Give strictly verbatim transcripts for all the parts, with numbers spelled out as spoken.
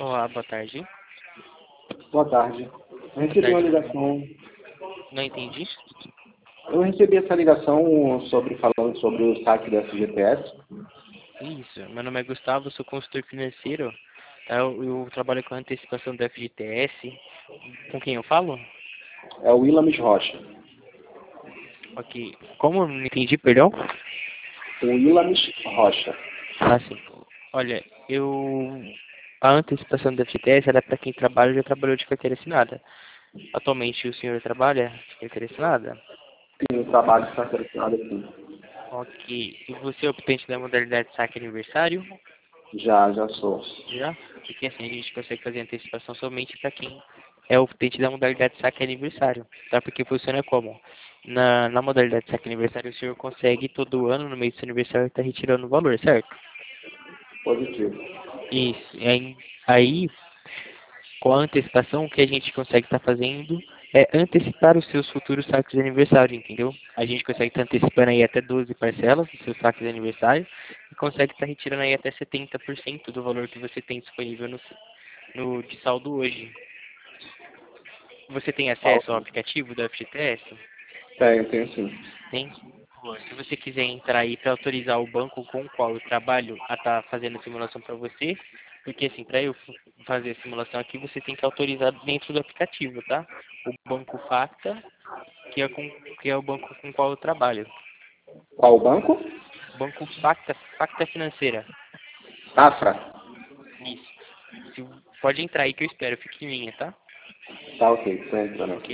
Olá, boa tarde. Boa tarde. Eu Boa recebi uma tarde. ligação. Não entendi. Eu recebi essa ligação sobre falando sobre o saque da F G T S. Isso, meu nome é Gustavo, sou consultor financeiro. Tá? Eu, eu trabalho com a antecipação do F G T S. Com quem eu falo? É o Willamis Rocha. Ok. Como? Não entendi, perdão? O Willamis Rocha. Ah, sim. Olha, eu... A antecipação do F G T S era para quem trabalha já trabalhou de carteira assinada. Atualmente o senhor trabalha de carteira assinada? Sim, o trabalho está selecionado aqui. Ok. E você é optante da modalidade saque aniversário? Já, já sou. Já? Porque assim, a gente consegue fazer antecipação somente para quem é o utente da modalidade saque aniversário, tá? Porque funciona como? Na, na modalidade saque aniversário, o senhor consegue todo ano, no mês do seu aniversário, estar retirando o valor, certo? Positivo. Isso. E aí, aí, com a antecipação, o que a gente consegue estar fazendo é antecipar os seus futuros saques de aniversário, entendeu? A gente consegue estar antecipando aí até doze parcelas dos seus saques de aniversário e consegue estar retirando aí até setenta por cento do valor que você tem disponível no, no de saldo hoje. Você tem acesso ao Ótimo. aplicativo do F G T S? Tenho, tenho sim. Tem? Boa. Se você quiser entrar aí para autorizar o banco com o qual eu trabalho a estar fazendo a simulação para você, porque assim, para eu f- fazer a simulação aqui, você tem que autorizar dentro do aplicativo, tá? O Banco Facta, que é, com, que é o banco com o qual eu trabalho. Qual o banco? Banco Facta, Facta Financeira. Safra. Isso. Se, pode entrar aí que eu espero, fique em linha, tá? Tá ok, tô entrando aqui. Ok?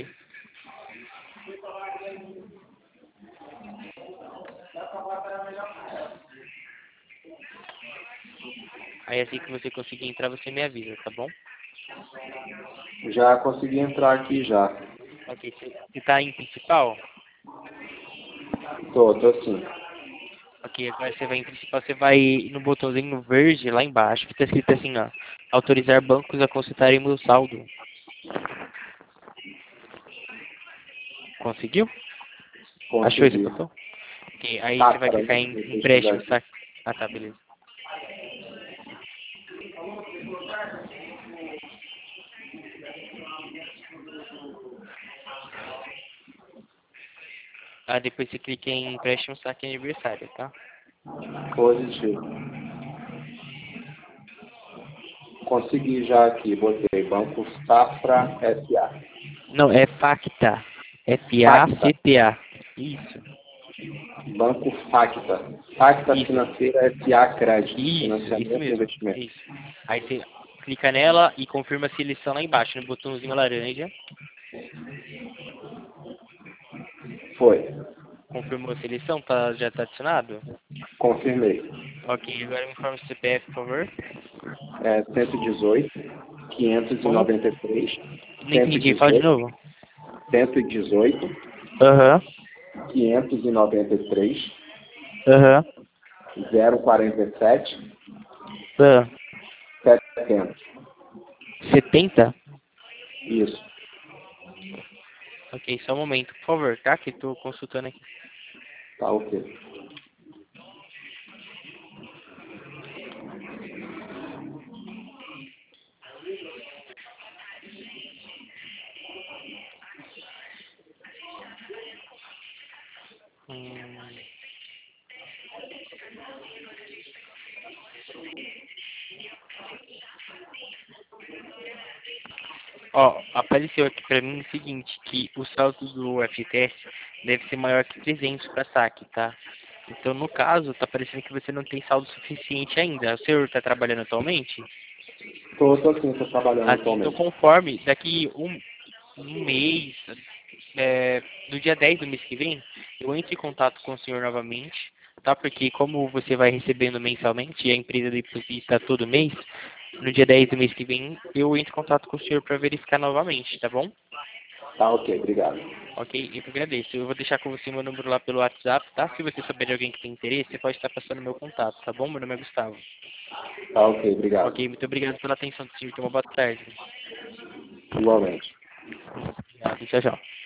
Aí assim que você conseguir entrar, você me avisa, tá bom? Já consegui entrar aqui já. Ok, você está em principal? Tô, tô sim. Ok, agora você vai em principal, você vai no botãozinho verde lá embaixo, que está escrito assim, ó, autorizar bancos a consultarem meu saldo. Conseguiu? Achou esse Consegui. botão? Ok, aí você vai Safra, clicar né? em Vou pesquisar empréstimo, aqui. saque. Ah, tá, beleza. Ah, depois você clica em empréstimo, saque aniversário, tá? Positivo. Consegui já aqui, botei Banco Safra S A. Não, é Facta. Facta. F A C T A. Isso, Banco Facta. Facta isso, Financeira S A Crédito. isso, isso Financiamento e mesmo, investimento. isso. Aí você clica nela e confirma a seleção lá embaixo, no botãozinho laranja. Foi. Confirmou a seleção? Tá, já está adicionado? Confirmei. Ok, agora me informe o C P F, por favor. É cento e dezoito, quinhentos e Como? noventa e três, Não cento e entendi, fala de dezoito, novo. cento e dezoito, Aham, quinhentos e noventa e três, aham, zero quarenta e sete, aham. setecentos. setenta? Isso. Ok, só um momento, por favor, tá? Que estou consultando aqui. Tá ok. Hum. Ó, apareceu aqui pra mim o seguinte, que o saldo do F T S deve ser maior que trezentos para saque, tá? Então, no caso, tá parecendo que você não tem saldo suficiente ainda. O senhor está trabalhando atualmente? Tô, tô sim, tô trabalhando Assim, então atualmente. conforme, daqui um, um mês, é, no dia dez do mês que vem, eu entro em contato com o senhor novamente, tá? Porque como você vai recebendo mensalmente e a empresa deposita todo mês, no dia dez do mês que vem, eu entro em contato com o senhor para verificar novamente, tá bom? Tá ok, obrigado. Ok? Eu que agradeço. Eu vou deixar com você meu número lá pelo WhatsApp, tá? Se você souber de alguém que tem interesse, você pode estar passando meu contato, tá bom? Meu nome é Gustavo. Tá ok, obrigado. Ok? Muito obrigado pela atenção do senhor. Tenha uma boa tarde. Igualmente. Obrigado. Tchau, tchau.